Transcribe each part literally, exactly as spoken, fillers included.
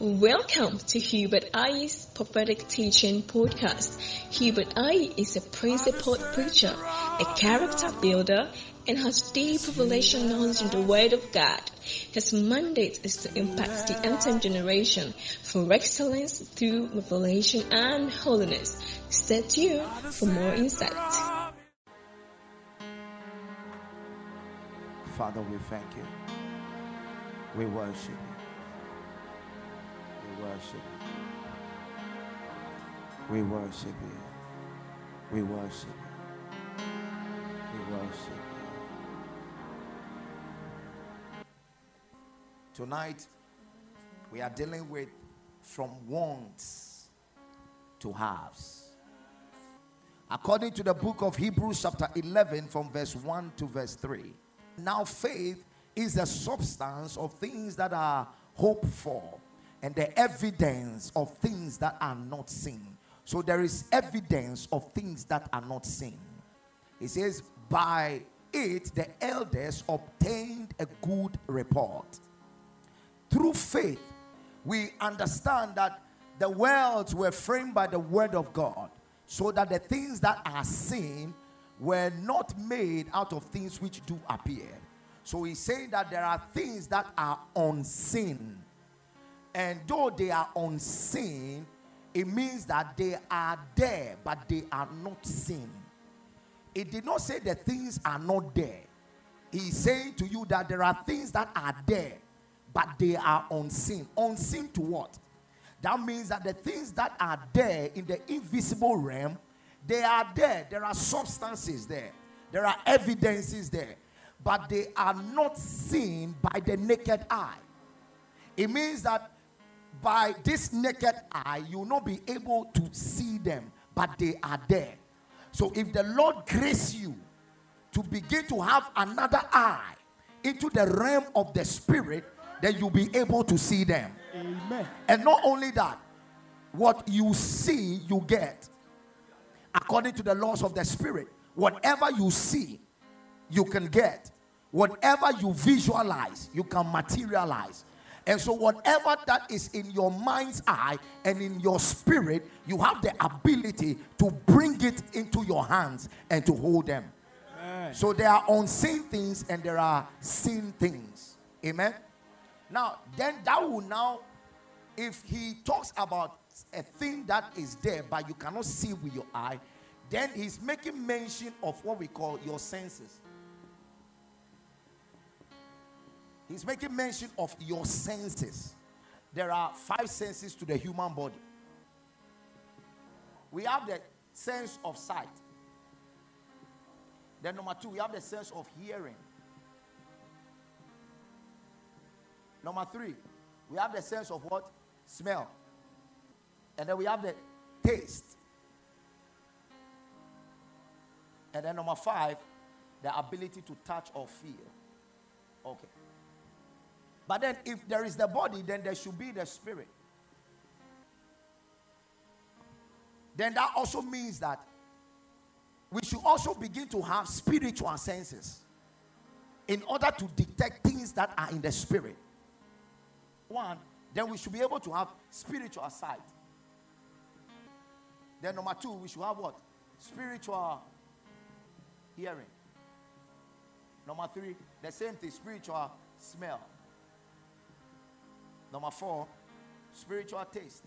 Welcome to Hubert I's Prophetic Teaching Podcast. Hubert I is a principled preacher, a character builder, and has deep revelation knowledge in the Word of God. His mandate is to impact the end-time generation for excellence through revelation and holiness. Stay tuned for more insight. Father, we thank you. We worship you. We worship you. We worship you. We worship you. We worship you. Tonight, we are dealing with from wants to haves. According to the book of Hebrews chapter eleven from verse one to verse three. Now faith is the substance of things that are hoped for, and the evidence of things that are not seen. So there is evidence of things that are not seen. It says, by it the elders obtained a good report. Through faith, we understand that the worlds were framed by the word of God, so that the things that are seen were not made out of things which do appear. So he's saying that there are things that are unseen. And though they are unseen, it means that they are there, but they are not seen. It did not say that things are not there. He's saying to you that there are things that are there, but they are unseen. Unseen to what? That means that the things that are there in the invisible realm, they are there. There are substances there. There are evidences there. But they are not seen by the naked eye. It means that by this naked eye, you will not be able to see them, but they are there. So if the Lord grace you to begin to have another eye into the realm of the spirit, then you'll be able to see them. Amen. And not only that, what you see, you get. According to the laws of the spirit, whatever you see, you can get. Whatever you visualize, you can materialize. And so whatever that is in your mind's eye and in your spirit, you have the ability to bring it into your hands and to hold them. Amen. So there are unseen things and there are seen things. Amen. Now, then that will now, if he talks about a thing that is there but you cannot see with your eye, then he's making mention of what we call your senses. He's making mention of your senses. There are five senses to the human body. We have the sense of sight. Then number two, we have the sense of hearing. Number three, we have the sense of what? Smell. And then we have the taste. And then number five, the ability to touch or feel. Okay. But then if there is the body, then there should be the spirit. Then that also means that we should also begin to have spiritual senses in order to detect things that are in the spirit. One, then we should be able to have spiritual sight. Then number two, we should have what? Spiritual hearing. Number three, the same thing, spiritual smell. Number four, spiritual taste.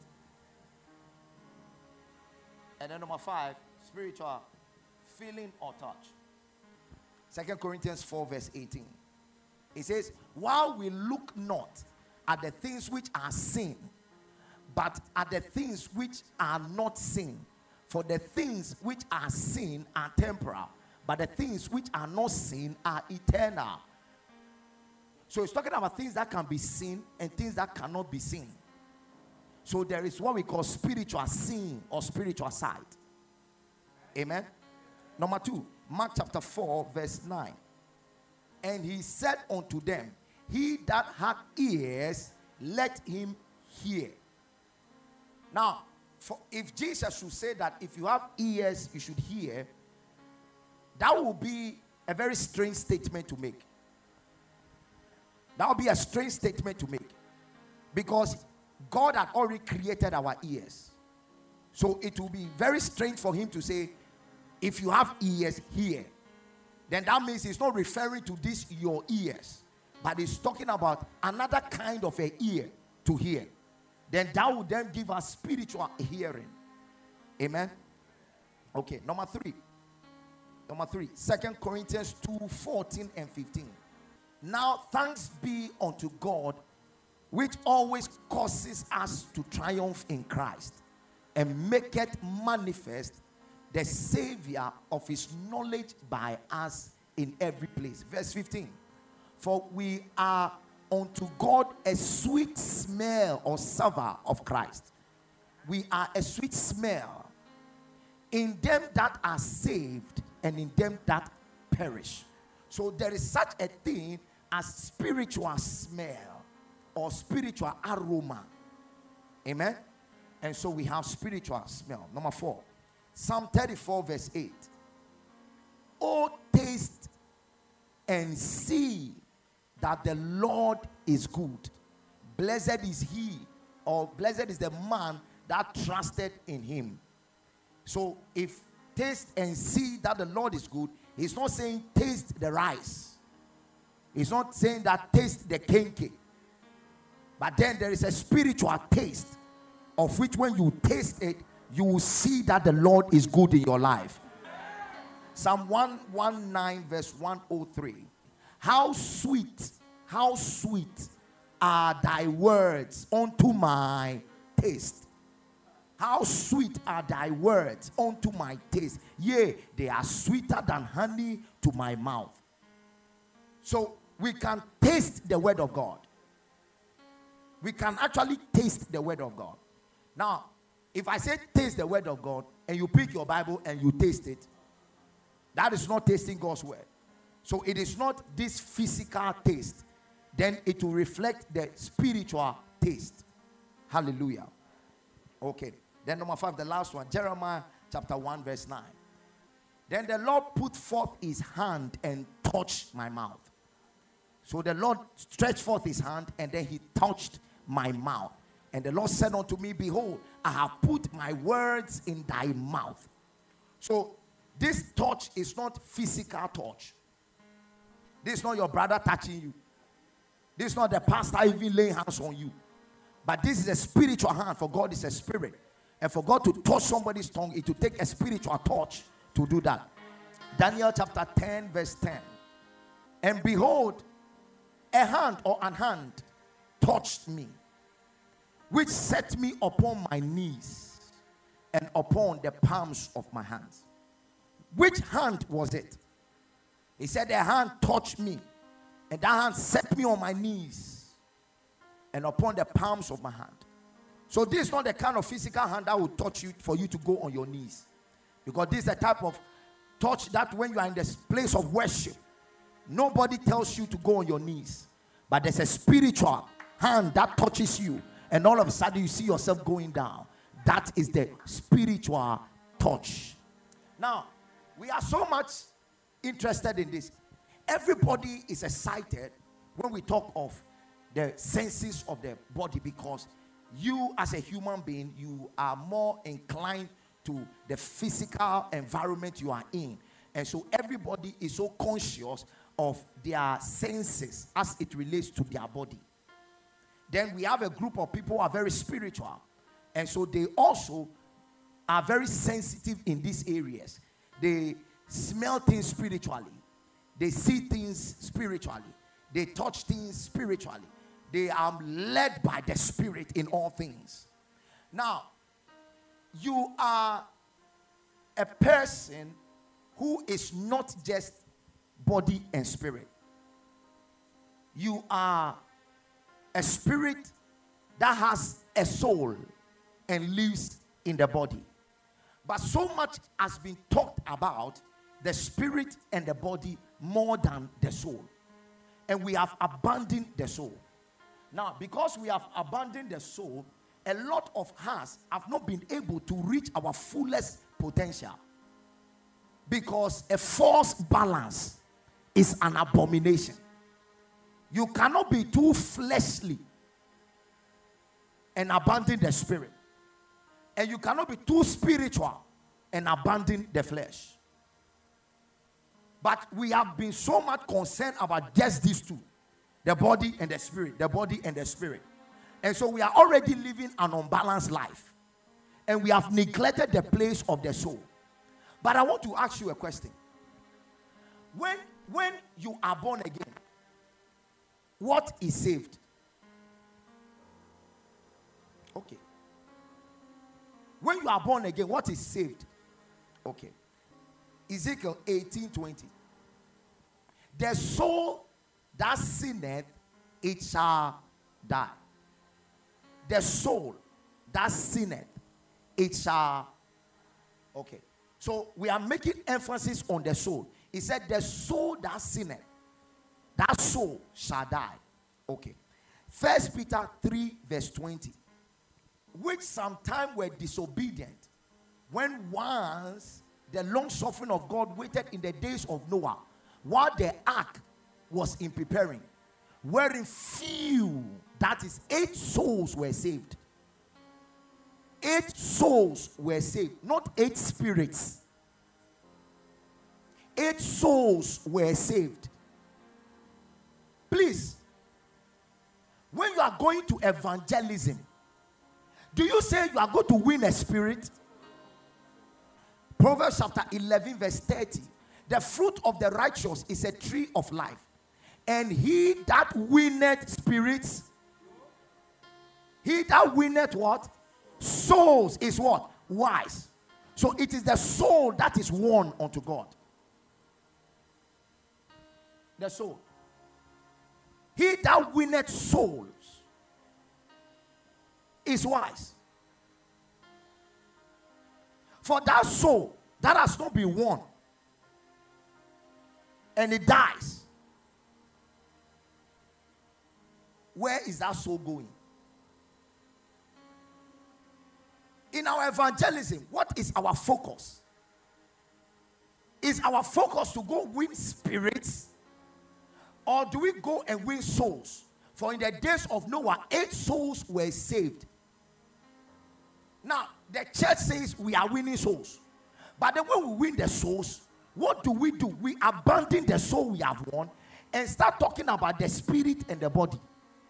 And then number five, spiritual feeling or touch. Second Corinthians four verse eighteen. It says, while we look not at the things which are seen, but at the things which are not seen. For the things which are seen are temporal, but the things which are not seen are eternal. So it's talking about things that can be seen and things that cannot be seen. So there is what we call spiritual seeing or spiritual sight. Amen. Number two, Mark chapter four verse nine. And he said unto them, he that hath ears, let him hear. Now, for, if Jesus should say that if you have ears, you should hear, that would be a very strange statement to make. That would be a strange statement to make. Because God had already created our ears. So it will be very strange for him to say, if you have ears, hear. Then that means he's not referring to this your ears, but he's talking about another kind of a ear to hear. Then that would then give us spiritual hearing. Amen. Okay, number three. Number three, Second Corinthians two, fourteen and fifteen. Now thanks be unto God, which always causes us to triumph in Christ, and maketh manifest the Savior of his knowledge by us in every place. Verse fifteen. For we are unto God a sweet smell or savor of Christ. We are a sweet smell in them that are saved and in them that perish. So there is such a thing as spiritual smell or spiritual aroma. Amen. And so we have spiritual smell. Number four, Psalm thirty-four verse eight. Oh, taste and see that the Lord is good. Blessed is he, or blessed is the man that trusted in him. So if taste and see that the Lord is good, he's not saying taste the rice. He's not saying that taste the kenke. But then there is a spiritual taste of which when you taste it, you will see that the Lord is good in your life. Psalm one nineteen verse one oh three. How sweet, how sweet are thy words unto my taste. How sweet are thy words unto my taste. Yea, they are sweeter than honey to my mouth. So we can taste the word of God. We can actually taste the word of God. Now, if I say taste the word of God, and you pick your Bible and you taste it, that is not tasting God's word. So it is not this physical taste. Then it will reflect the spiritual taste. Hallelujah. Okay. Then number five, the last one. Jeremiah chapter one verse nine. Then the Lord put forth his hand and touched my mouth. So the Lord stretched forth his hand and then he touched my mouth. And the Lord said unto me, behold, I have put my words in thy mouth. So this touch is not physical touch. This is not your brother touching you. This is not the pastor even laying hands on you. But this is a spiritual hand, for God is a spirit. And for God to touch somebody's tongue, it will take a spiritual touch to do that. Daniel chapter ten verse ten. And behold, a hand or an hand touched me, which set me upon my knees and upon the palms of my hands. Which hand was it? He said, a hand touched me, and that hand set me on my knees and upon the palms of my hand. So this is not the kind of physical hand that will touch you for you to go on your knees. Because this is the type of touch that when you are in this place of worship, nobody tells you to go on your knees. But there's a spiritual hand that touches you, and all of a sudden you see yourself going down. That is the spiritual touch. Now, we are so much interested in this. Everybody is excited when we talk of the senses of the body, because you as a human being, you are more inclined to the physical environment you are in. And so everybody is so conscious of their senses as it relates to their body. Then we have a group of people who are very spiritual. And so they also are very sensitive in these areas. They smell things spiritually. They see things spiritually. They touch things spiritually. They are led by the Spirit in all things. Now, you are a person who is not just body and spirit. You are a spirit that has a soul and lives in the body. But so much has been talked about the spirit and the body more than the soul. And we have abandoned the soul. Now, because we have abandoned the soul, a lot of us have not been able to reach our fullest potential. Because a false balance is an abomination. You cannot be too fleshly and abandon the spirit. And you cannot be too spiritual and abandon the flesh. But we have been so much concerned about just these two, the body and the spirit, the body and the spirit. And so we are already living an unbalanced life. And we have neglected the place of the soul. But I want to ask you a question. When, when you are born again, what is saved? Okay. When you are born again, what is saved? Okay. Ezekiel eighteen twenty. The soul that sinneth, it shall die. The soul that sinneth, it shall. Okay. So we are making emphasis on the soul. He said, the soul that sinneth, that soul shall die. Okay. First Peter three, verse twenty. Which sometime were disobedient, when once the long suffering of God waited in the days of Noah, while the ark was in preparing, wherein few, that is eight souls were saved. Eight souls were saved, not eight spirits. Eight souls were saved. Please, when you are going to evangelism, do you say you are going to win a spirit? Proverbs chapter eleven, verse thirty. The fruit of the righteous is a tree of life, and he that winneth spirits, he that winneth what? Souls is what? Wise. So it is the soul that is won unto God. The soul. He that winneth souls is wise. For that soul that has not been won and it dies, where is that soul going? In our evangelism, what is our focus? Is our focus to go win spirits, or do we go and win souls? For in the days of Noah, eight souls were saved. Now, the church says we are winning souls. But then when we win the souls, what do we do? We abandon the soul we have won and start talking about the spirit and the body.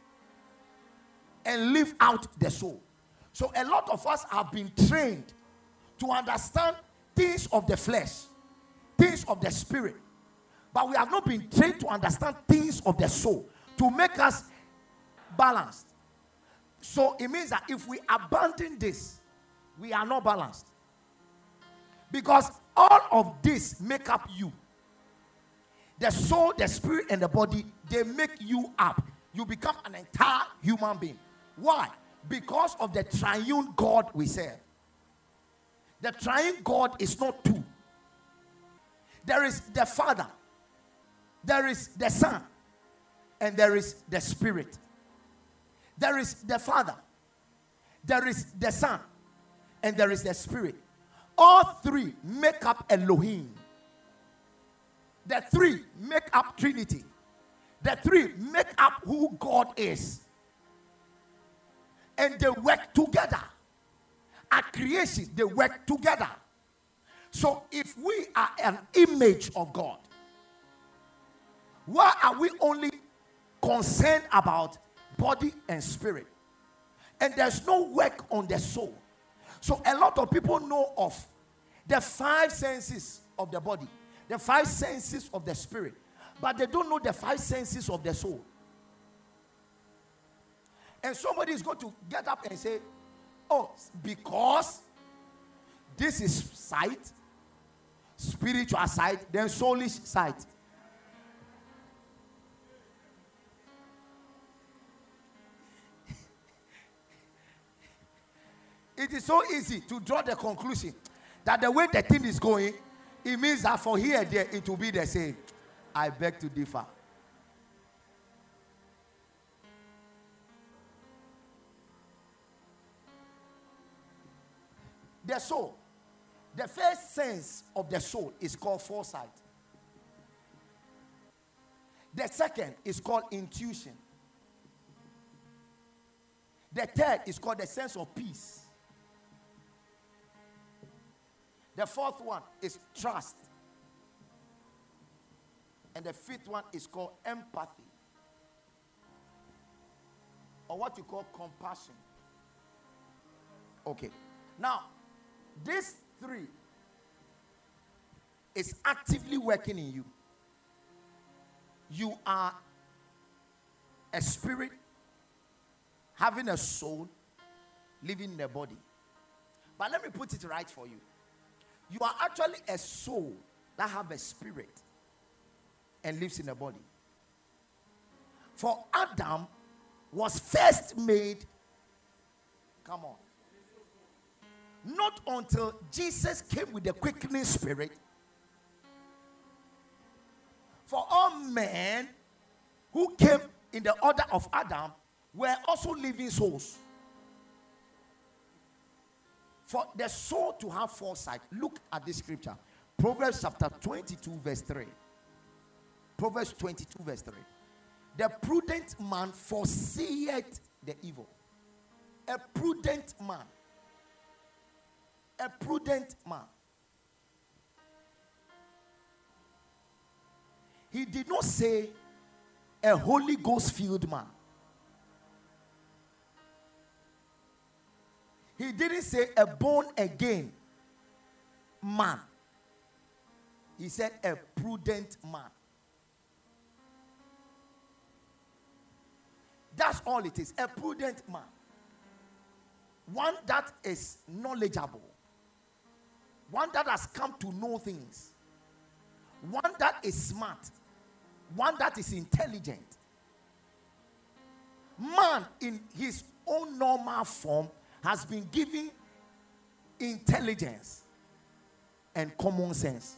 And leave out the soul. So a lot of us have been trained to understand things of the flesh, things of the spirit. But we have not been trained to understand things of the soul to make us balanced. So it means that if we abandon this, we are not balanced. Because all of this make up you. The soul, the spirit, and the body, they make you up. You become an entire human being. Why? Because of the triune God we serve. The triune God is not two. There is the Father, there is the Son, and there is the Spirit. There is the Father, there is the Son, and there is the Spirit. All three make up Elohim. The three make up Trinity. The three make up who God is. And they work together. At creation, they work together. So if we are an image of God, why are we only concerned about body and spirit? And there's no work on the soul. So a lot of people know of the five senses of the body, the five senses of the spirit, but they don't know the five senses of the soul. And somebody is going to get up and say, oh, because this is sight, spiritual sight, then soulish sight. It is so easy to draw the conclusion that the way the thing is going, it means that for here and there, it will be the same. I beg to differ. The soul. The first sense of the soul is called foresight. The second is called intuition. The third is called the sense of peace. The fourth one is trust. And the fifth one is called empathy. Or what you call compassion. Okay. Now, these three is actively working in you. You are a spirit having a soul living in a body. But let me put it right for you. You are actually a soul that have a spirit and lives in a body. For Adam was first made, come on, not until Jesus came with the quickening spirit. For all men who came in the order of Adam were also living souls. For the soul to have foresight, look at this scripture. Proverbs chapter twenty-two verse three. Proverbs twenty-two verse three. The prudent man foreseeth the evil. A prudent man. A prudent man. He did not say a Holy Ghost filled man. He didn't say a born again man. He said a prudent man. That's all it is. A prudent man. One that is knowledgeable. One that has come to know things. One that is smart. One that is intelligent. Man in his own normal form has been given intelligence and common sense.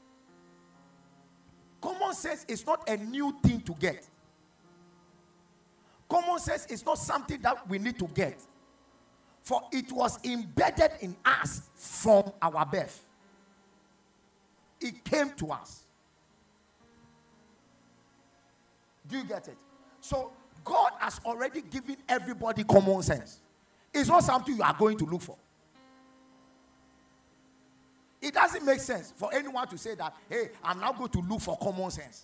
Common sense is not a new thing to get. Common sense is not something that we need to get. For it was embedded in us from our birth. It came to us. Do you get it? So God has already given everybody common sense. It's not something you are going to look for. It doesn't make sense for anyone to say that, hey, I'm now going to look for common sense.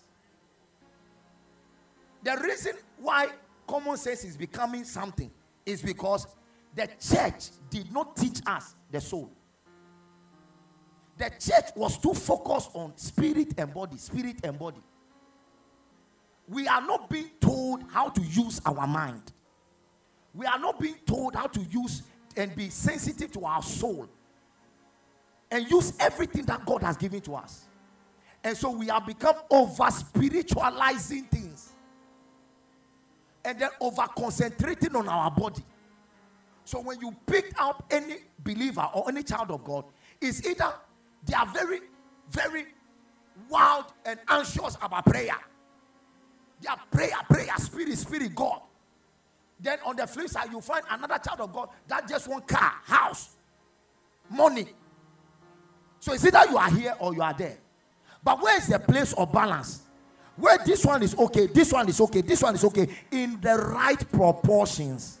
The reason why common sense is becoming something is because the church did not teach us the soul. The church was too focused on spirit and body, spirit and body. We are not being told how to use our mind. We are not being told how to use and be sensitive to our soul and use everything that God has given to us. And so we have become over spiritualizing things and then over concentrating on our body. So when you pick up any believer or any child of God, it's either they are very, very wild and anxious about prayer. They are prayer, prayer, spirit, spirit, God. Then on the flip side, you find another child of God that just want car, house, money. So it's either you are here or you are there. But where is the place of balance? Where this one is okay, this one is okay, this one is okay, in the right proportions.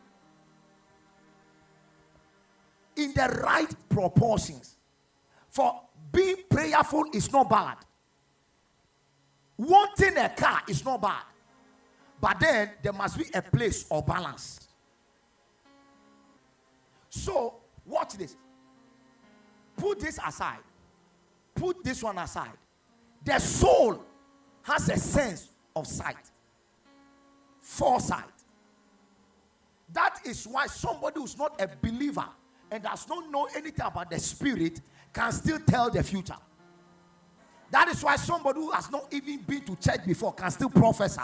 In the right proportions. For being prayerful is not bad. Wanting a car is not bad. But then there must be a place of balance. So, watch this. Put this aside. Put this one aside. The soul has a sense of sight. Foresight. That is why somebody who's not a believer and does not know anything about the spirit can still tell the future. That is why somebody who has not even been to church before can still prophesy.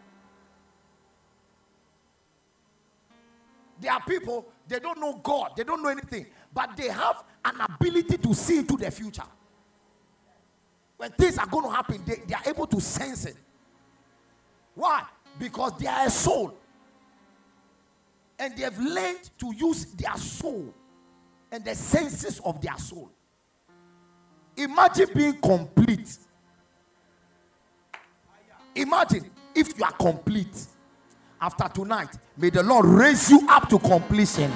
There are people, they don't know God, they don't know anything, but they have an ability to see into the future. When things are going to happen, they, they are able to sense it. Why? Because they are a soul. And they have learned to use their soul and the senses of their soul. Imagine being complete. Imagine if you are complete. After tonight, may the Lord raise you up to completion.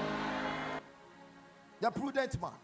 The prudent man,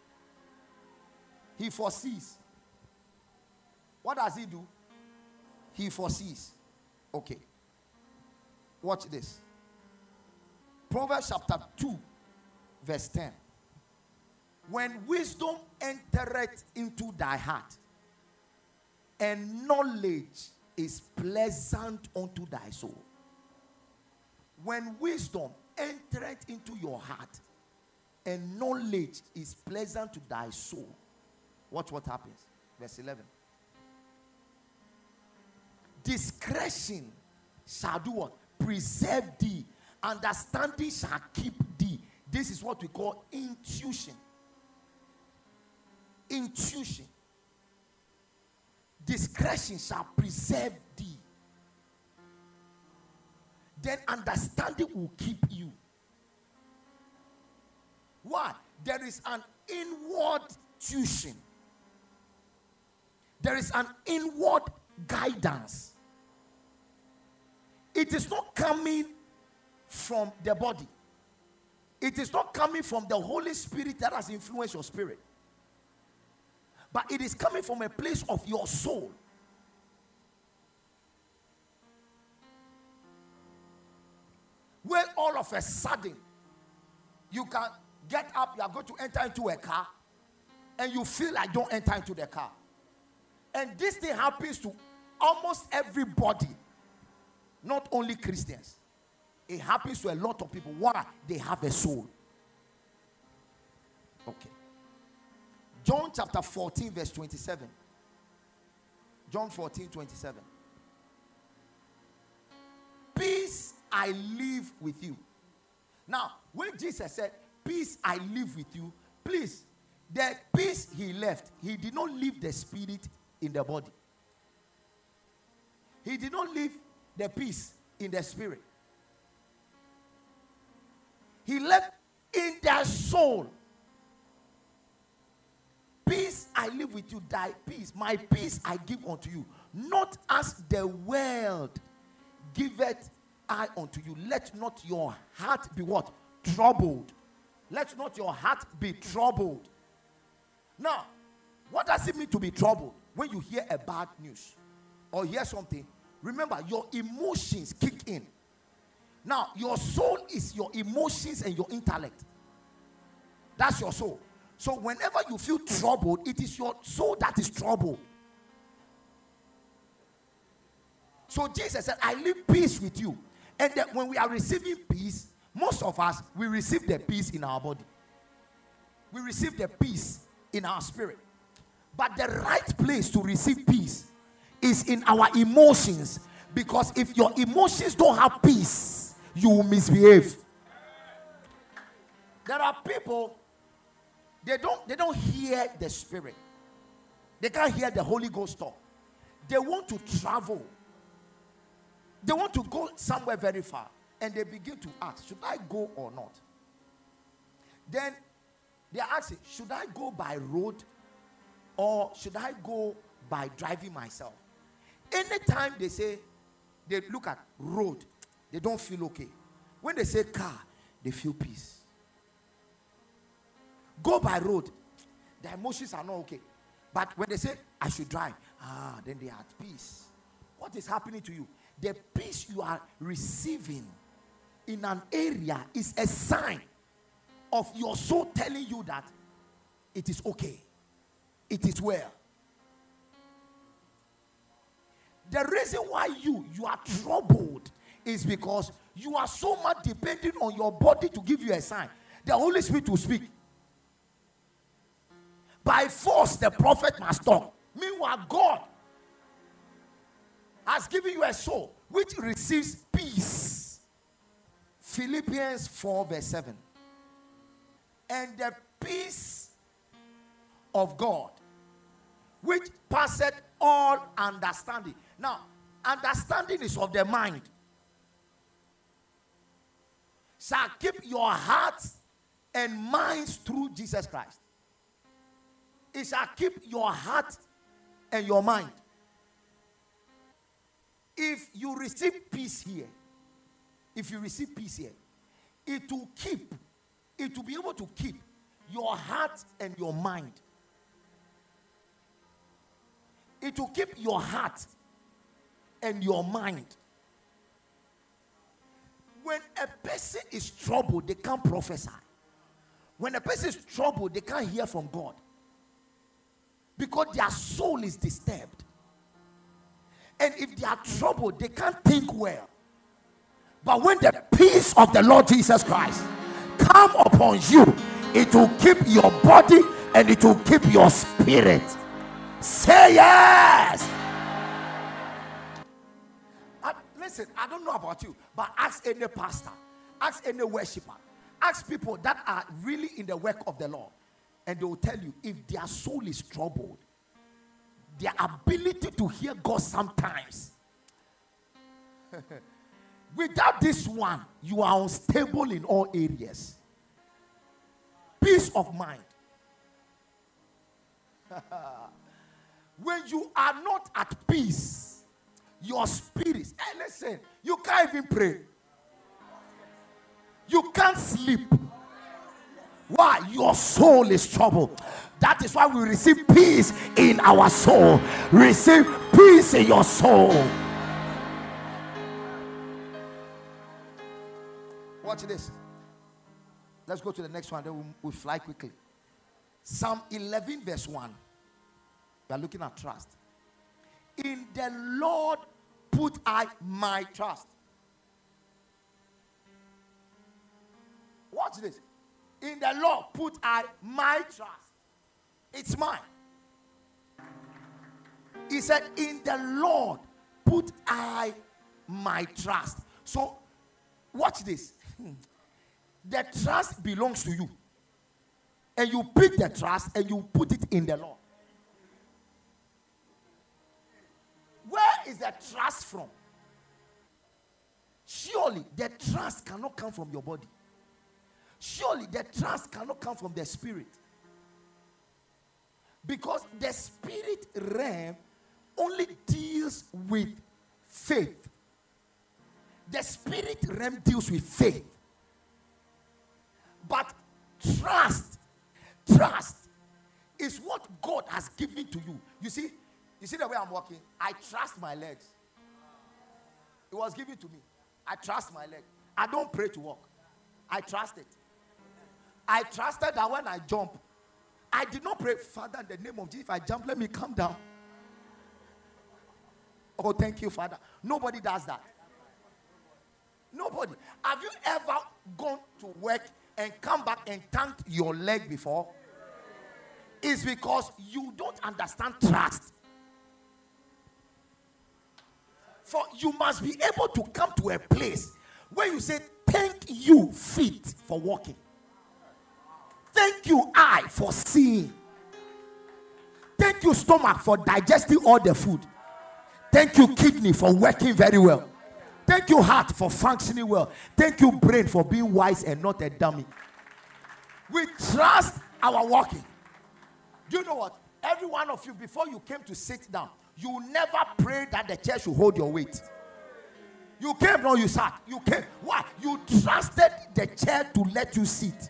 he foresees. What does he do? He foresees. Okay. Watch this. Proverbs chapter two, verse ten. When wisdom entereth into thy heart, and knowledge is pleasant unto thy soul. When wisdom entereth into your heart, and knowledge is pleasant to thy soul. Watch what happens. Verse eleven. Discretion shall do what? Preserve thee. Understanding shall keep thee. This is what we call intuition. Intuition. Discretion shall preserve thee. Then understanding will keep you. Why? There is an inward tuition. There is an inward guidance. It is not coming from the body. It is not coming from the Holy Spirit that has influenced your spirit. But it is coming from a place of your soul. Where all of a sudden, you can get up, you are going to enter into a car, and you feel like don't enter into the car. And this thing happens to almost everybody, not only Christians. It happens to a lot of people. Why? They have a soul. Okay. John chapter fourteen, verse twenty-seven. John fourteen, twenty-seven. Peace I live with you. Now, when Jesus said, peace I live with you, please, the peace he left, he did not leave the spirit in the body. He did not leave the peace in the spirit. He left in their soul. Peace I live with you, thy peace. My peace I give unto you. Not as the world giveth I unto you. Let not your heart be what? Troubled. Let not your heart be troubled. Now, what does it mean to be troubled? When you hear a bad news or hear something, remember your emotions kick in. Now, your soul is your emotions and your intellect. That's your soul. So whenever you feel troubled, it is your soul that is troubled. So Jesus said, I leave peace with you. And that when we are receiving peace, most of us, we receive the peace in our body. We receive the peace in our spirit. But the right place to receive peace is in our emotions. Because if your emotions don't have peace, you will misbehave. There are people, they don't, they don't hear the spirit. They can't hear the Holy Ghost talk. They want to travel. They want to go somewhere very far. And they begin to ask, should I go or not? Then they are asking, should I go by road or should I go by driving myself? Anytime they say, they look at road, they don't feel okay. When they say car, they feel peace. Go by road, their emotions are not okay. But when they say, I should drive, ah, then they are at peace. What is happening to you? The peace you are receiving in an area is a sign of your soul telling you that it is okay. It is well. The reason why you, you are troubled is because you are so much depending on your body to give you a sign. The Holy Spirit will speak. By force, the prophet must talk. Meanwhile, God has given you a soul which receives peace. Philippians four verse seven. And the peace of God, which passeth all understanding. Now, understanding is of the mind. Shall keep your hearts and minds through Jesus Christ. It shall keep your heart and your mind. If you receive peace here, if you receive peace here, it will keep, it will be able to keep your heart and your mind. It will keep your heart and your mind. When a person is troubled, they can't prophesy. When a person is troubled, they can't hear from God. Because their soul is disturbed. And if they are troubled, they can't think well. But when the peace of the Lord Jesus Christ come upon you, it will keep your body and it will keep your spirit. Say yes. Uh, listen, I don't know about you, but ask any pastor, ask any worshiper, ask people that are really in the work of the Lord, and they will tell you if their soul is troubled, their ability to hear God sometimes. Without this one, you are unstable in all areas. Peace of mind. When you are not at peace, your spirit, hey, listen, you can't even pray. You can't sleep. Why? Your soul is troubled. That is why we receive peace in our soul. Receive peace in your soul. Watch this. Let's go to the next one. Then we'll, we'll fly quickly. Psalm eleven verse one. We are looking at trust. In the Lord put I my trust. Watch this. In the Lord put I my trust. It's mine. He said, in the Lord put I my trust. So, watch this. The trust belongs to you. And you pick the trust and you put it in the Lord. Where is the trust from? Surely the trust cannot come from your body. Surely the trust cannot come from the spirit. Because the spirit realm only deals with faith. The spirit realm deals with faith. But trust, trust is what God has given to you. You see, you see the way I'm walking? I trust my legs. It was given to me. I trust my leg. I don't pray to walk. I trust it. I trusted that when I jump, I did not pray, Father, in the name of Jesus, if I jump, let me come down. Oh, thank you, Father. Nobody does that. Nobody. Have you ever gone to work and come back and thanked your leg before? It's because you don't understand trust. For you must be able to come to a place where you say, thank you, feet, for walking. Thank you, eye, for seeing. Thank you, stomach, for digesting all the food. Thank you, kidney, for working very well. Thank you, heart, for functioning well. Thank you, brain, for being wise and not a dummy. We trust our walking. Do you know what? Every one of you, before you came to sit down, you never prayed that the chair should hold your weight. You came, no, you sat. You came. Why? You trusted the chair to let you sit.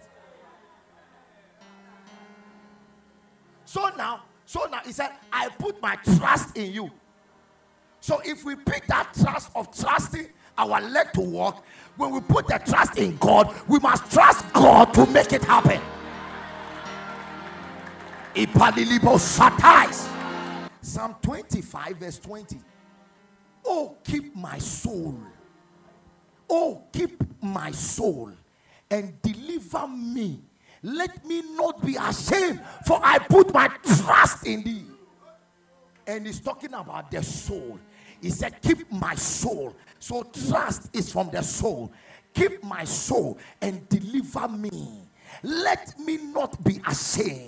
So now, so now he said, I put my trust in you. So if we pick that trust of trusting our leg to walk, when we put the trust in God, we must trust God to make it happen. Psalm twenty-five verse twenty. Oh, keep my soul. Oh, keep my soul and deliver me. Let me not be ashamed, for I put my trust in thee. And he's talking about the soul. He said, keep my soul. So trust is from the soul. Keep my soul and deliver me. Let me not be ashamed.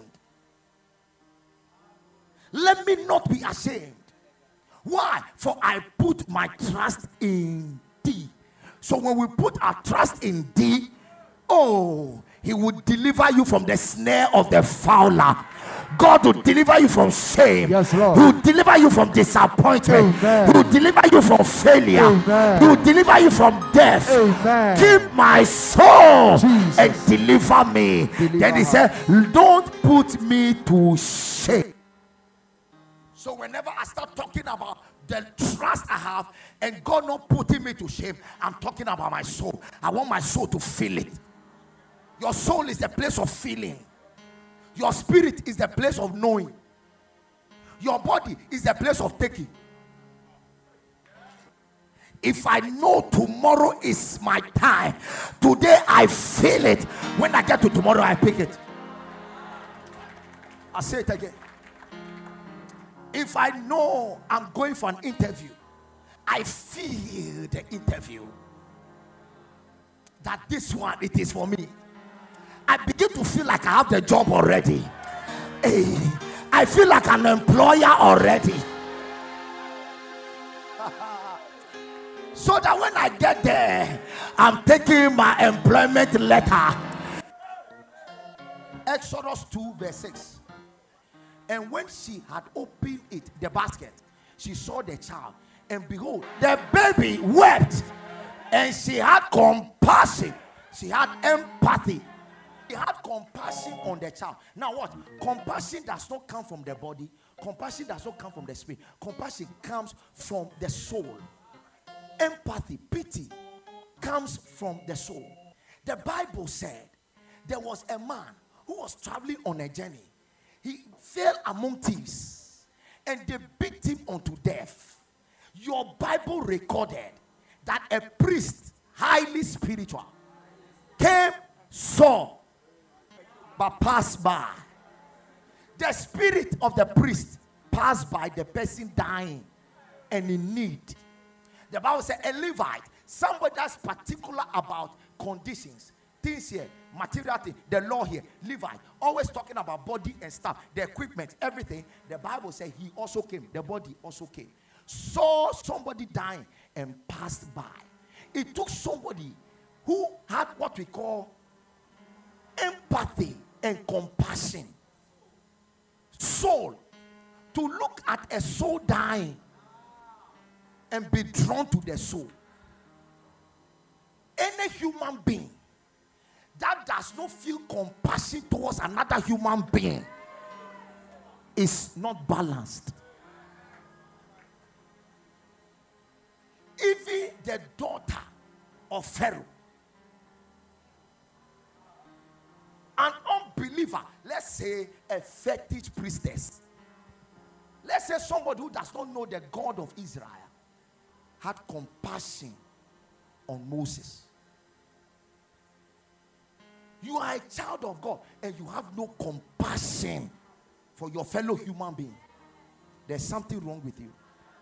Let me not be ashamed. Why? For I put my trust in thee. So when we put our trust in thee, oh, he would deliver you from the snare of the fowler, God will deliver you from shame. Yes, Lord. He will deliver you from disappointment. Amen. He will deliver you from failure. Amen. He will deliver you from death. Amen. Keep my soul Jesus. and deliver me. Deliver Then he her. said, don't put me to shame. So whenever I start talking about the trust I have and God not putting me to shame, I'm talking about my soul. I want my soul to feel it. Your soul is the place of feeling. Your spirit is the place of knowing. Your body is the place of taking. If I know tomorrow is my time, today I feel it. When I get to tomorrow, I pick it. I'll say it again. If I know I'm going for an interview, I feel the interview. That this one, it is for me. I begin to feel like I have the job already. Hey, I feel like an employer already. So that when I get there, I'm taking my employment letter. Exodus two verse six. And when she had opened it, the basket, she saw the child. And behold, the baby wept. And she had compassion. She had empathy. She had compassion on the child. Now what? Compassion does not come from the body. Compassion does not come from the spirit. Compassion comes from the soul. Empathy, pity comes from the soul. The Bible said there was a man who was traveling on a journey. He fell among thieves and they beat him unto death. Your Bible recorded that a priest, highly spiritual, came, saw, but passed by. The spirit of the priest passed by the person dying and in need. The Bible said a Levite, somebody that's particular about conditions, things here, material things, the law here, Levite, always talking about body and stuff, the equipment, everything. The Bible said he also came, the body also came, saw somebody dying and passed by. It took somebody who had what we call empathy and compassion, soul, to look at a soul dying and be drawn to the soul. Any human being that does not feel compassion towards another human being is not balanced. Even the daughter of Pharaoh, an unbeliever, let's say a fetish priestess, let's say somebody who does not know the God of Israel, had compassion on Moses. You are a child of God and you have no compassion for your fellow human being. There's something wrong with you.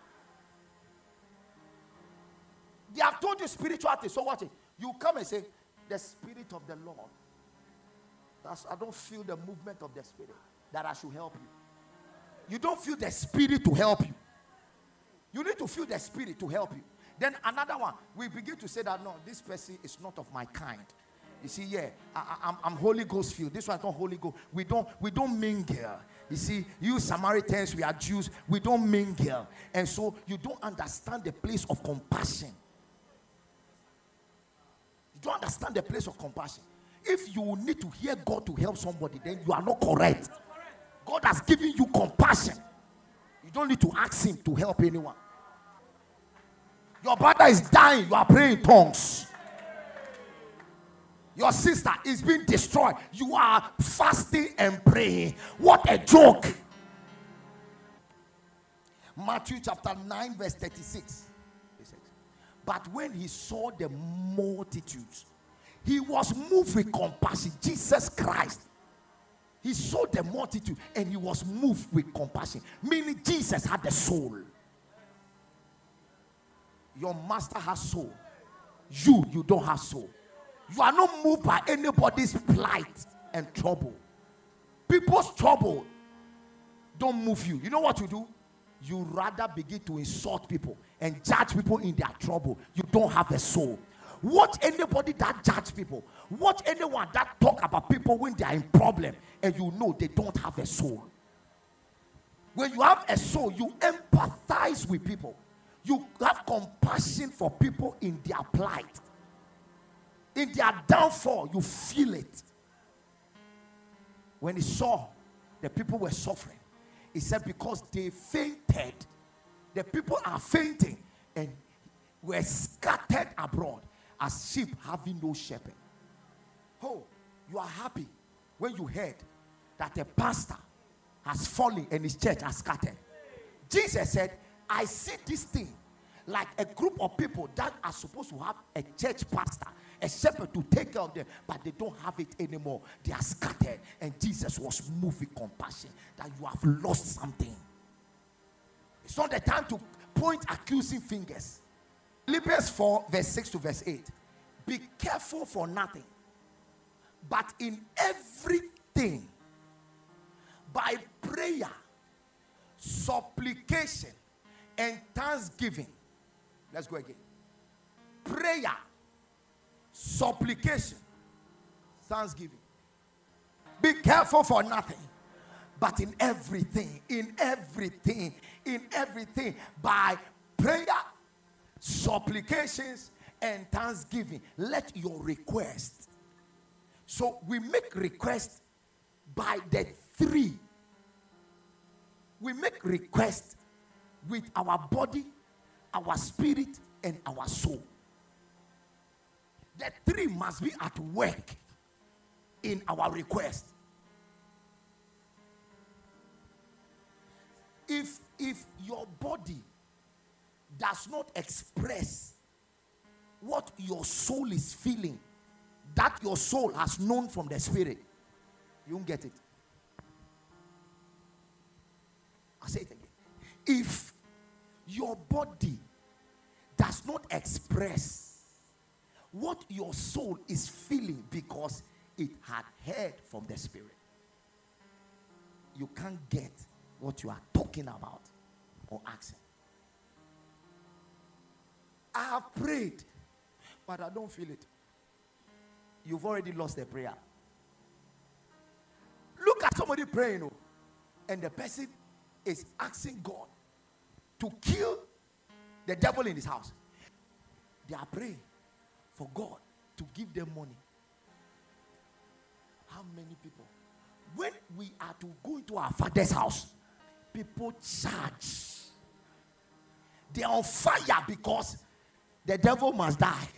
They have told you spirituality. So what? You come and say, the spirit of the Lord. That's, I don't feel the movement of the spirit that I should help you. You don't feel the spirit to help you. You need to feel the spirit to help you. Then another one, we begin to say that no, this person is not of my kind. You see, yeah, I, I, I'm, I'm Holy Ghost filled. This one's not Holy Ghost. We don't, we don't mingle. You see, you Samaritans, we are Jews. We don't mingle, and so you don't understand the place of compassion. You don't understand the place of compassion. If you need to hear God to help somebody, then you are not correct. God has given you compassion. You don't need to ask him to help anyone. Your brother is dying, you are praying in tongues. Your sister is being destroyed, you are fasting and praying. What a joke. Matthew chapter nine verse thirty-six. But when he saw the multitudes, he was moved with compassion. Jesus Christ, he saw the multitude and he was moved with compassion. Meaning Jesus had the soul. Your master has soul. You, you don't have soul. You are not moved by anybody's plight and trouble. People's trouble don't move you. You know what you do? You rather begin to insult people and judge people in their trouble. You don't have a soul. Watch anybody that judge people. Watch anyone that talk about people when they are in problem, and you know they don't have a soul. When you have a soul, you empathize with people. You have compassion for people in their plight. In their downfall, you feel it. When he saw the people were suffering, he said, because they fainted, the people are fainting and were scattered abroad as sheep having no shepherd. Oh, you are happy when you heard that a pastor has fallen and his church has scattered. Jesus said, I see this thing like a group of people that are supposed to have a church pastor, a shepherd to take care of them, but they don't have it anymore. They are scattered. And Jesus was moved with compassion that you have lost something. It's not the time to point accusing fingers. Philippians four, verse six to verse eight. Be careful for nothing, but in everything, by prayer, supplication, and thanksgiving. Let's go again. Prayer, supplication, thanksgiving. Be careful for nothing, but in everything, in everything, in everything, by prayer, supplications, and thanksgiving, let your request. So we make request by the three. We make request with our body, our spirit, and our soul. The three must be at work in our request. If if your body does not express what your soul is feeling, that your soul has known from the spirit, you won't get it. I'll say it again. If your body does not express what your soul is feeling because it had heard from the spirit, you can't get what you are talking about or asking. I have prayed, but I don't feel it. You've already lost the prayer. Look at somebody praying, and the person is asking God to kill the devil in his house. They are praying for God to give them money. How many people? When we are to go into our father's house, people charge. They are on fire because the devil must die.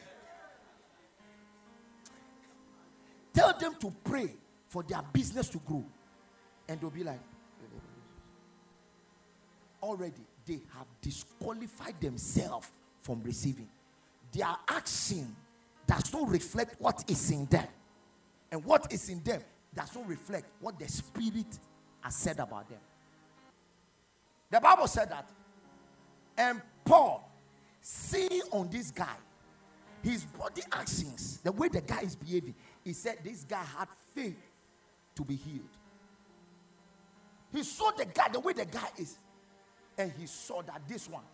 Tell them to pray for their business to grow. And they'll be like, already they have disqualified themselves from receiving. Their action does not reflect what is in them. And what is in them does not reflect what the Spirit has said about them. The Bible said that, and Paul, seeing on this guy, his body actions, the way the guy is behaving, he said this guy had faith to be healed. He saw the guy, the way the guy is, and he saw that this one,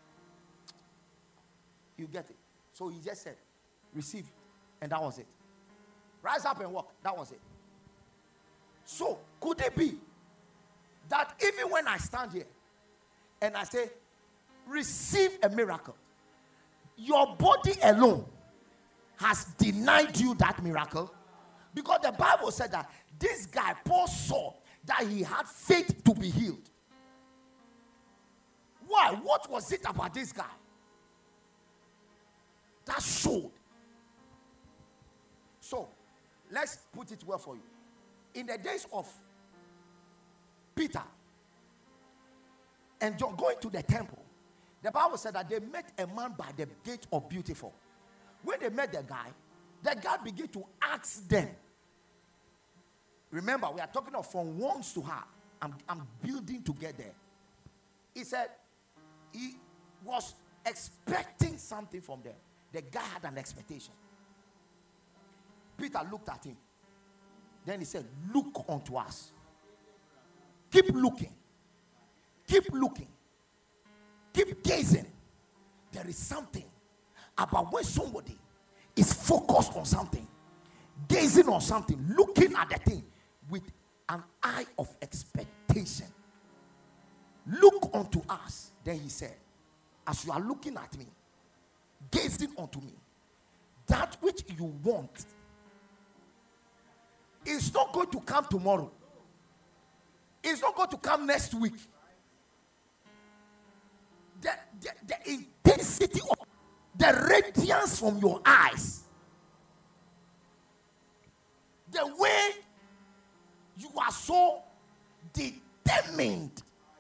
you get it. So he just said, receive, and that was it. Rise up and walk, that was it. So could it be that even when I stand here and I say, receive a miracle, your body alone has denied you that miracle? Because the Bible said that this guy, Paul, saw that he had faith to be healed. Why? What was it about this guy that showed? So, let's put it well for you. In the days of Peter and John going to the temple, the Bible said that they met a man by the gate of Beautiful. When they met the guy, the guy began to ask them. Remember, we are talking of from wants to have. I'm, I'm building to get there. He said he was expecting something from them. The guy had an expectation. Peter looked at him. Then he said, look unto us. Keep looking. Keep looking. Keep gazing. There is something about when somebody is focused on something, gazing on something, looking at the thing with an eye of expectation. Then he said, as you are looking at me, gazing unto me, that which you want is not going to come tomorrow. It's not going to come next week. The, the, the intensity of the radiance from your eyes, the way you are so determined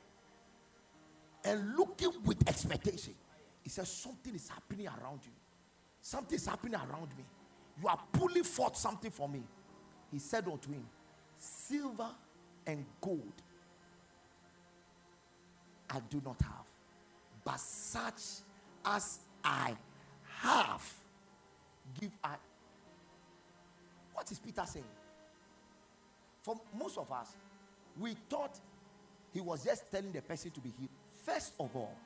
and looking with expectation. He says something is happening around you. Something is happening around me. You are pulling forth something for me. He said unto him, silver and gold I do not have, but such as I have give I. What is Peter saying? For most of us, we thought he was just telling the person to be healed. First of all,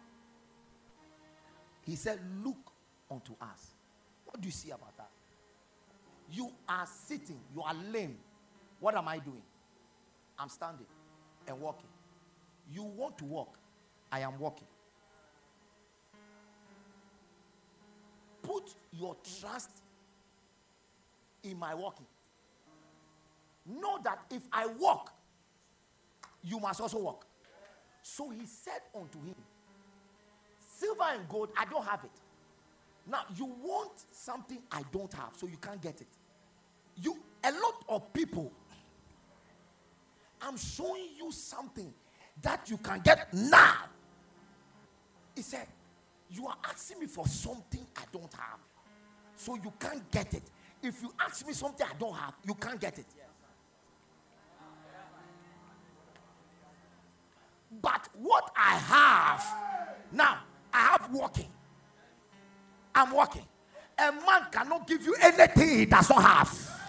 he said, look unto us. What do you see about that? You are sitting, you are lame. What am I doing? I'm standing and walking. You want to walk, I am walking. Put your trust in my walking. Know that if I walk, you must also walk. So he said unto him, silver and gold, I don't have it. Now, you want something I don't have, so you can't get it. You, a lot of people, I'm showing you something that you can get now. He said, you are asking me for something I don't have, so you can't get it. If you ask me something I don't have, you can't get it. But what I have, now, I have walking. I'm walking. A man cannot give you anything he does not have.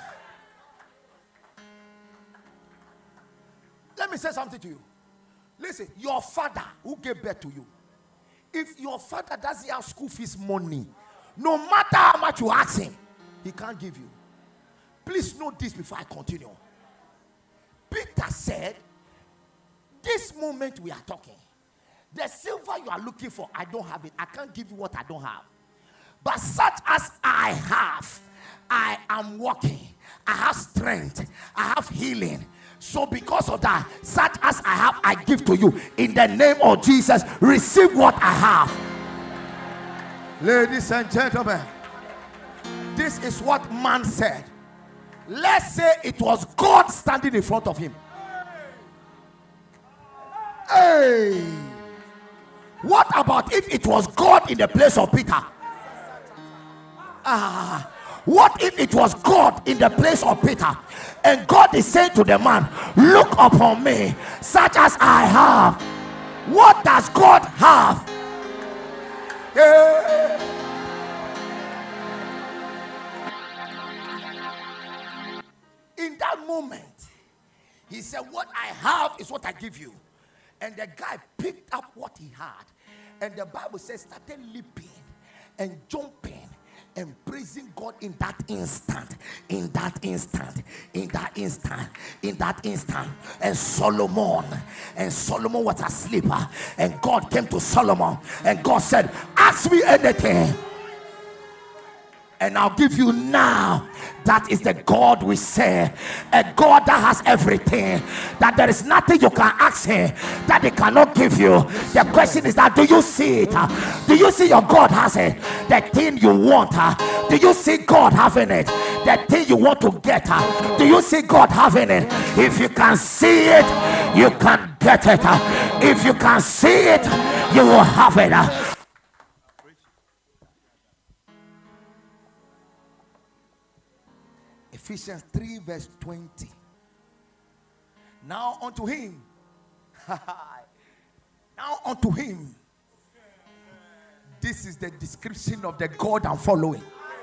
Let me say something to you. Listen, your father who gave birth to you, if your father doesn't have school fees money, no matter how much you ask him, he can't give you. Please note this before I continue. Peter said, this moment we are talking, the silver you are looking for, I don't have it. I can't give you what I don't have. But such as I have, I am walking. I have strength. I have healing. So because of that, such as I have, I give to you. In the name of Jesus, receive what I have. Ladies and gentlemen, this is what man said. Let's say it was God standing in front of him. Hey! What about if it was God in the place of Peter? Ah, what if it was God in the place of Peter? And God is saying to the man, look upon me, such as I have. What does God have? Yeah. In that moment, he said, what I have is what I give you. And the guy picked up what he had. And the Bible says, started leaping and jumping and praising God in that instant. In that instant. In that instant. In that instant. And Solomon. And Solomon was asleep. And God came to Solomon. And God said, ask me anything, and I'll give you now. That is the God we say. A God that has everything. That there is nothing you can ask him that he cannot give you. The question is that, do you see it? Do you see your God has it? The thing you want. Do you see God having it? The thing you want to get. Do you see God having it? If you can see it, you can get it. If you can see it, you will have it. Ephesians three verse twenty. Now unto him. Now unto him. This is the description of the God I'm following.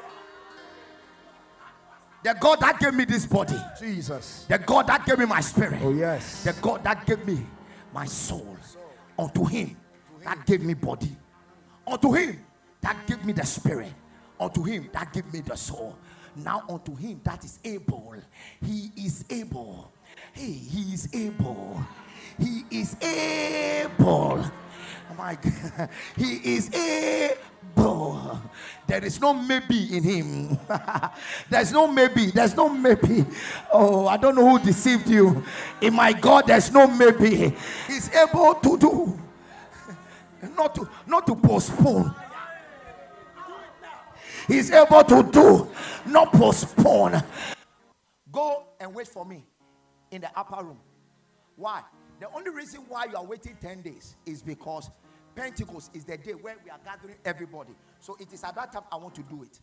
The God that gave me this body. Jesus. The God that gave me my spirit. Oh yes. The God that gave me my soul. Unto him that gave me body. Unto him that gave me the spirit. Unto him that gave me the soul. Now unto him that is able. He is able. Hey, he is able. He is able. My God. He is able. There is no maybe in him. There's no maybe. There's no maybe. Oh, I don't know who deceived you. In my God, there's no maybe. He's able to do. Not to, not to postpone. He's able to do, not postpone. Go and wait for me in the upper room. Why? The only reason why you are waiting ten days is because Pentecost is the day where we are gathering everybody. So it is at that time I want to do it.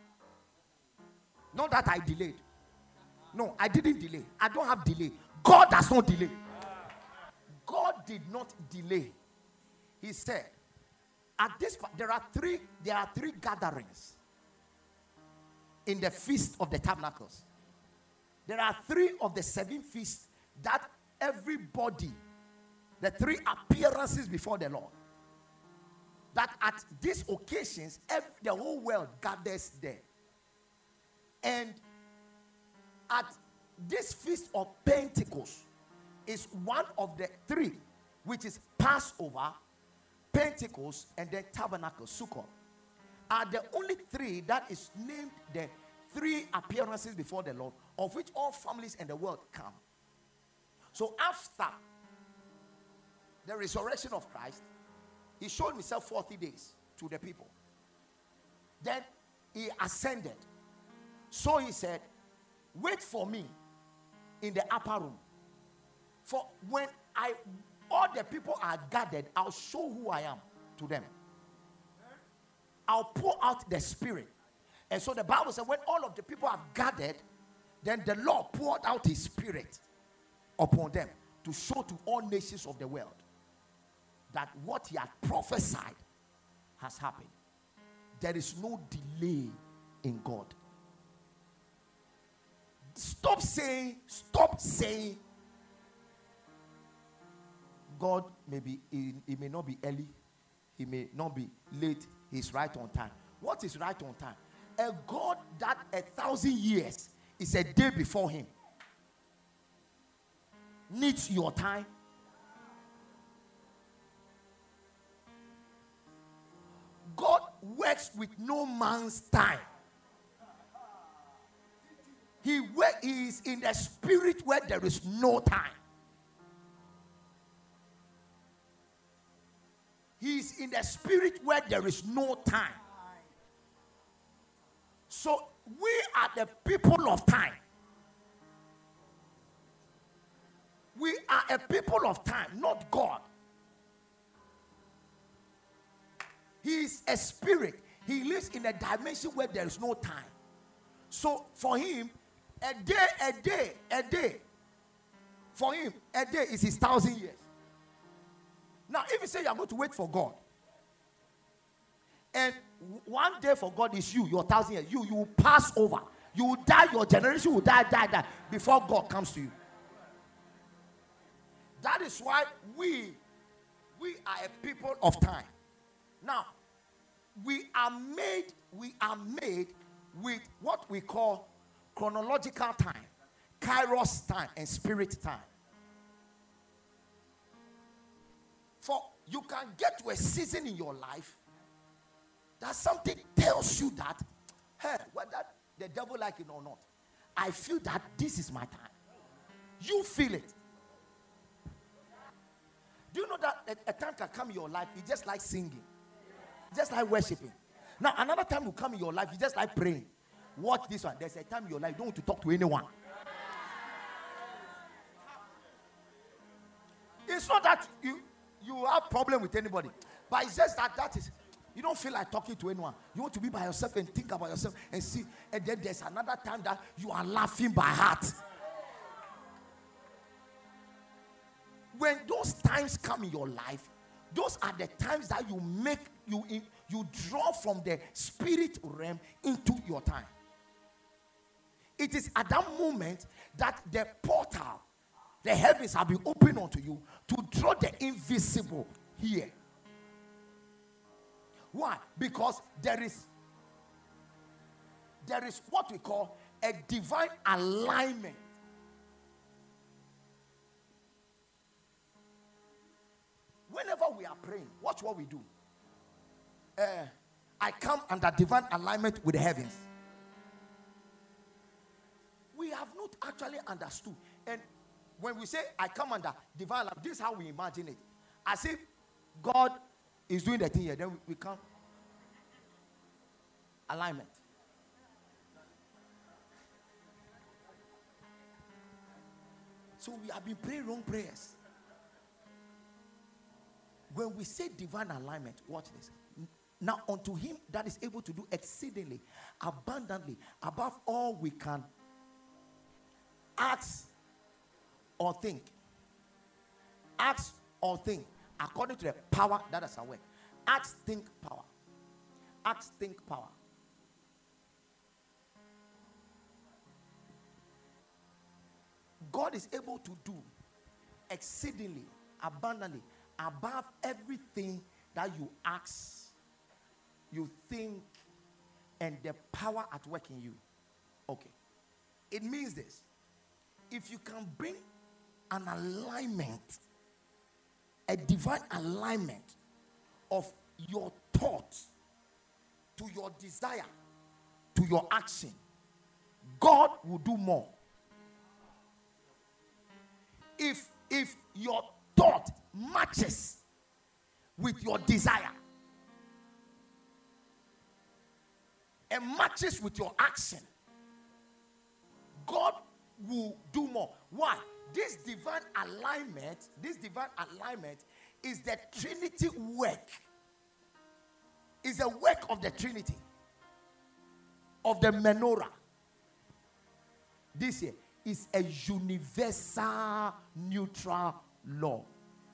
Not that I delayed. No, I didn't delay. I don't have delay. God does not delay. God did not delay. He said, at this there are three, there are three gatherings in the Feast of the Tabernacles. There are three of the seven feasts that everybody, the three appearances before the Lord, that at these occasions, every, the whole world gathers there. And at this Feast of Pentecost is one of the three, which is Passover, Pentecost, and then Tabernacle, Sukkot, are the only three that is named the three appearances before the Lord, of which all families in the world come. So after the resurrection of Christ, he showed himself forty days to the people. Then he ascended. So he said, wait for me in the upper room. For when I all the people are gathered, I'll show who I am to them. I'll pour out the Spirit. And so the Bible said when all of the people have gathered, then the Lord poured out his Spirit upon them to show to all nations of the world that what he had prophesied has happened. There is no delay in God. Stop saying, stop saying, God may be, he, he may not be early, he may not be late, he's right on time. What is right on time? A God that a thousand years is a day before him needs your time. God works with no man's time. He, he is in the spirit where there is no time. He is in the spirit where there is no time. So we are the people of time. We are a people of time, not God. He is a spirit. He lives in a dimension where there is no time. So for him, a day, a day, a day. For him, a day is his thousand years. Now, if you say you are going to wait for God, and one day for God is you, your thousand years, you, you will pass over. You will die, your generation will die, die, die, before God comes to you. That is why we, we are a people of time. Now, we are made, we are made with what we call chronological time, kairos time, and spirit time. For you can get to a season in your life that something tells you that, hey, whether the devil like it or not, I feel that this is my time. You feel it. Do you know that a, a time can come in your life, you just like singing, just like worshiping. Now, another time will come in your life, you just like praying. Watch this one. There's a time in your life you don't want to talk to anyone. It's not that you, you have problem with anybody, but it's just that that is, you don't feel like talking to anyone. You want to be by yourself and think about yourself and see. And then there's another time that you are laughing by heart. When those times come in your life, those are the times that you make, you, you draw from the spirit realm into your time. It is at that moment that the portal, the heavens have been opened unto you to draw the invisible here. Why? Because there is there is what we call a divine alignment. Whenever before we are praying, watch what we do. Uh, I come under divine alignment with the heavens. We have not actually understood. And when we say I come under divine alignment, this is how we imagine it. As if God is doing the thing here. Then we, we come alignment. So we have been praying wrong prayers. When we say divine alignment, watch this. Now unto him that is able to do exceedingly, abundantly, above all we can ask or think. Ask or think according to the power that is aware. Ask, think, power. Ask, think, power. God is able to do exceedingly, abundantly, above everything that you ask, you think, and the power at work in you. Okay. It means this. If you can bring an alignment, a divine alignment of your thought to your desire, to your action, God will do more. If, if your thought matches with your desire and matches with your action, God will do more. Why? This divine alignment, this divine alignment is the Trinity work. Is a work of the Trinity, of the menorah. This here is a universal neutral law.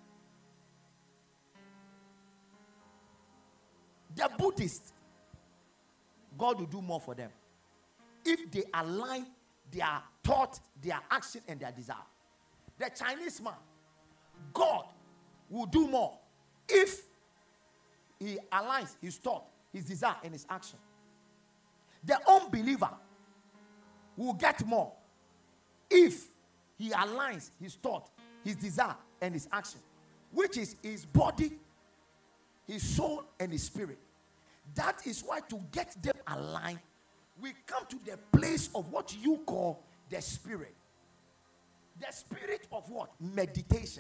The Buddhists, God will do more for them if they align their thought, their action, and their desire. The Chinese man, God will do more if he aligns his thought, his desire, and his action. The unbeliever will get more if he aligns his thought, his desire, and his action, which is his body, his soul, and his spirit. That is why to get them aligned, we come to the place of what you call the spirit. The spirit of what? Meditation.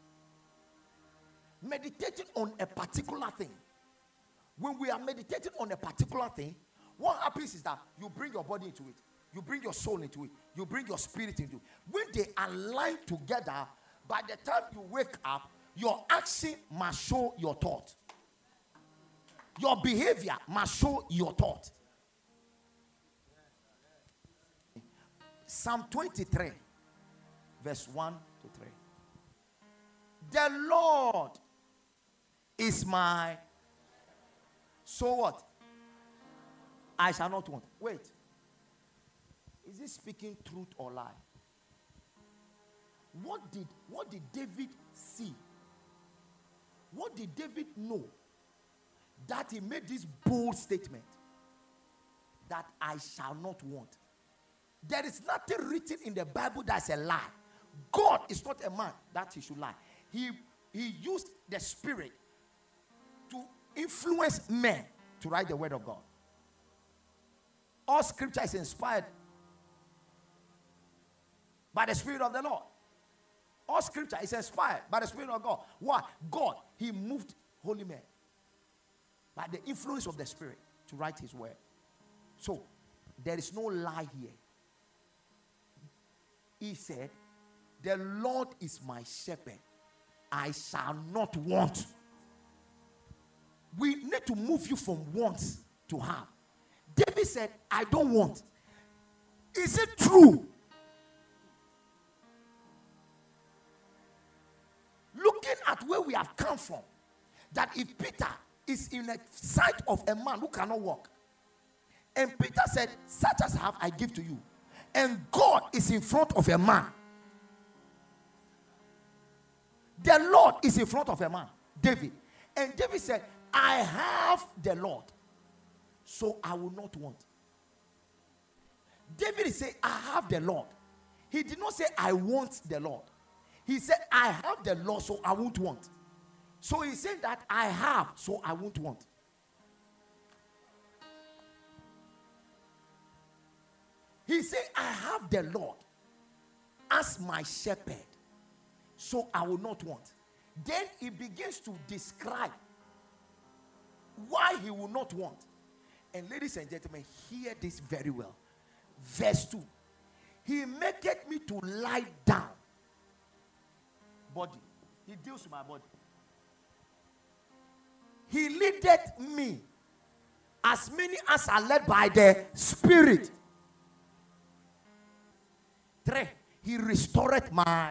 Meditating on a particular thing. When we are meditating on a particular thing, what happens is that you bring your body into it. You bring your soul into it. You bring your spirit into it. When they align together, by the time you wake up, your action must show your thought. Your behavior must show your thought. Psalm twenty-three, verse one to three. The Lord is my... So what? I shall not want. Wait. Is he speaking truth or lie? What did, what did David see? What did David know that he made this bold statement that I shall not want? There is nothing written in the Bible that's a lie. God is not a man that he should lie. He, he used the Spirit to influence men to write the word of God. All scripture is inspired by the Spirit of the Lord. All scripture is inspired by the Spirit of God. Why? God, he moved holy men by the influence of the Spirit to write his word. So, there is no lie here. He said, the Lord is my shepherd. I shall not want. We need to move you from want to have. David said, I don't want. Is it true? Looking at where we have come from, that if Peter is in the sight of a man who cannot walk, and Peter said, such as have I give to you, and God is in front of a man, the Lord is in front of a man, David, and David said, I have the Lord, so I will not want. David is saying, I have the Lord. He did not say, I want the Lord. He said, I have the Lord, so I won't want. So he's saying that I have, so I won't want. He said, I have the Lord as my shepherd, so I will not want. Then he begins to describe why he will not want. And ladies and gentlemen, hear this very well. Verse two. He maketh me to lie down. Body. He deals with my body. He leadeth me, as many as are led by the Spirit. Three. He restoreth my.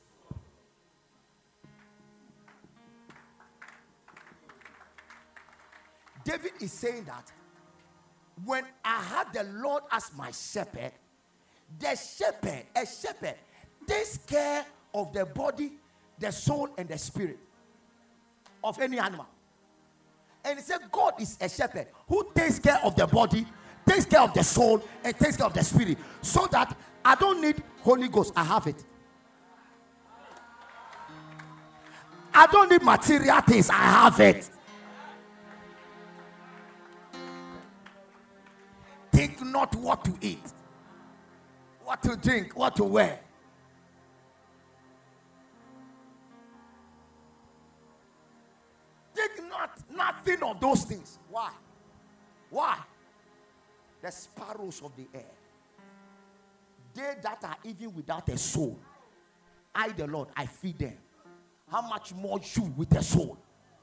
David is saying that when I have the Lord as my shepherd, the shepherd, a shepherd, takes care of the body, the soul, and the spirit of any animal. And he said, God is a shepherd who takes care of the body, takes care of the soul, and takes care of the spirit. So that I don't need Holy Ghost, I have it. I don't need material things, I have it. Think not what to eat, what to drink, what to wear. Think not nothing of those things. Why? Why? The sparrows of the air, they that are even without a soul, I the Lord, I feed them. How much more you with a soul?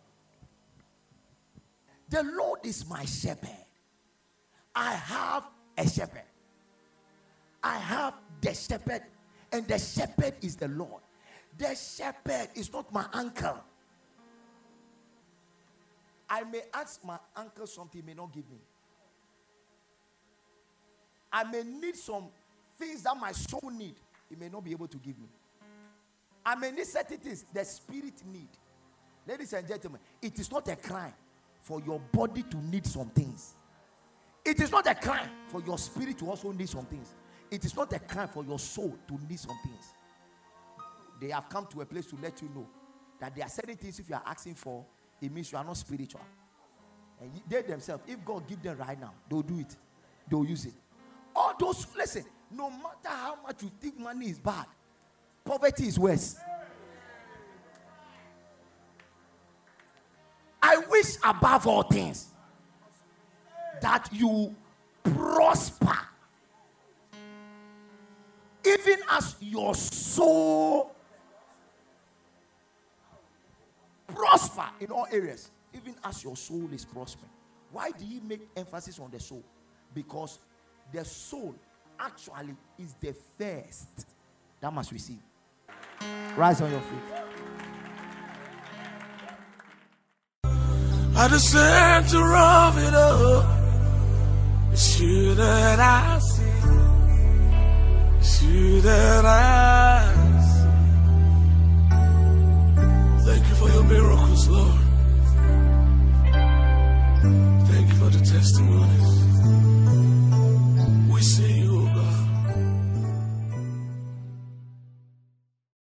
The Lord is my shepherd. I have a shepherd. I have the shepherd, and the shepherd is the Lord. The shepherd is not my uncle. I may ask my uncle something, he may not give me. I may need some things that my soul need, he may not be able to give me. I may need certain things the spirit need. Ladies and gentlemen, it is not a crime for your body to need some things. It is not a crime for your spirit to also need some things. It is not a crime for your soul to need some things. They have come to a place to let you know that there are certain things if you are asking for, it means you are not spiritual. And they themselves, if God give them right now, they'll do it. They'll use it. All those, listen, no matter how much you think money is bad, poverty is worse. I wish above all things that you prosper, even as your soul prosper in all areas, even as your soul is prospering. Why do he make emphasis on the soul? Because the soul actually is the first that must receive. Rise on your feet. At the center of it all, it's you that I see. It's you that I see. Thank you for your miracles, Lord. Thank you for the testimony.